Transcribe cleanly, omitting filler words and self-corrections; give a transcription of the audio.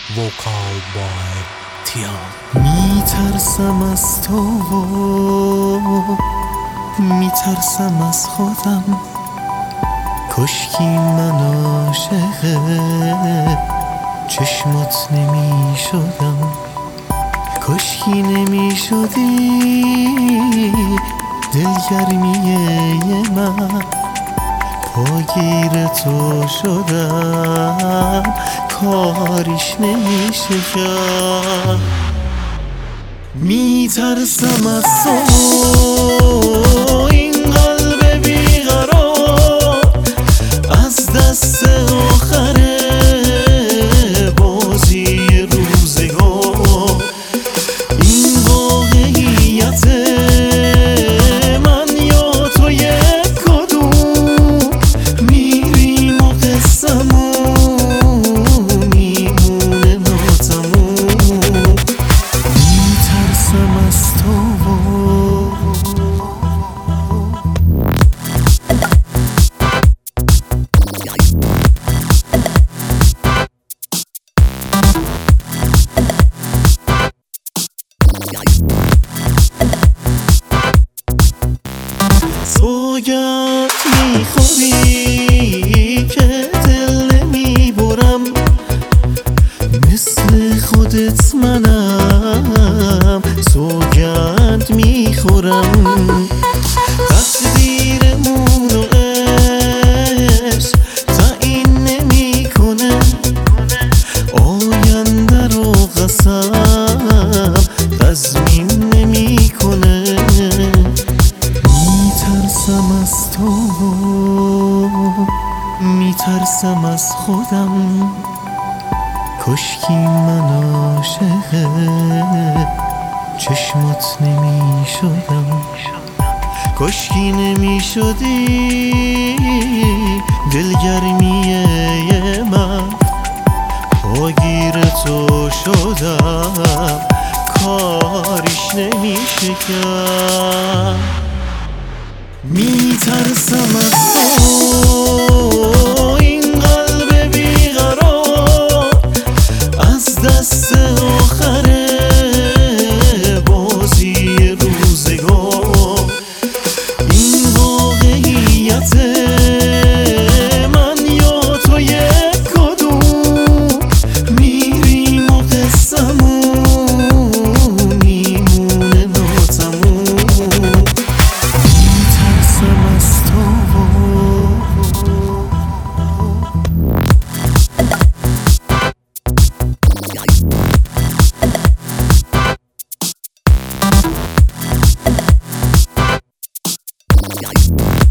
وکال بای تیا. میترسم از تو، میترسم از خودم، کشکی من عاشق چشمات نمی شدم، کشکی نمی شدی دلگرمی من، پاگیر تو شدم کاریش نمیشه کرد. میترسم از تو، این قلب بیقرار، از دست آخر بازی روزگار، این واقعیت من یا تو یک کدوم، میریم و قصمون میمونه ناتموم. میترسم از تو، سوگند میخوری که دل نمیبرم، مثل خودت منم سوگند میخورم، تقدیرمون و عشق تعیین نمیکنه، آینده رو قسم تضمین نمیکنه. میترسم از تو، میترسم از خودم، کشکی من عاشق چشمات نمی شدم، کشکی نمی شدی دلگرمی من، پاگیر تو شدم کاریش نمیشه کرد. میترسم از تو، این قلب بیقرار، از دست آخر بازی روزگار، این واقعیت من یا تو یک کدوم، میریم و قصمون میمونه ناتموم. میترسم از تو، Yeah.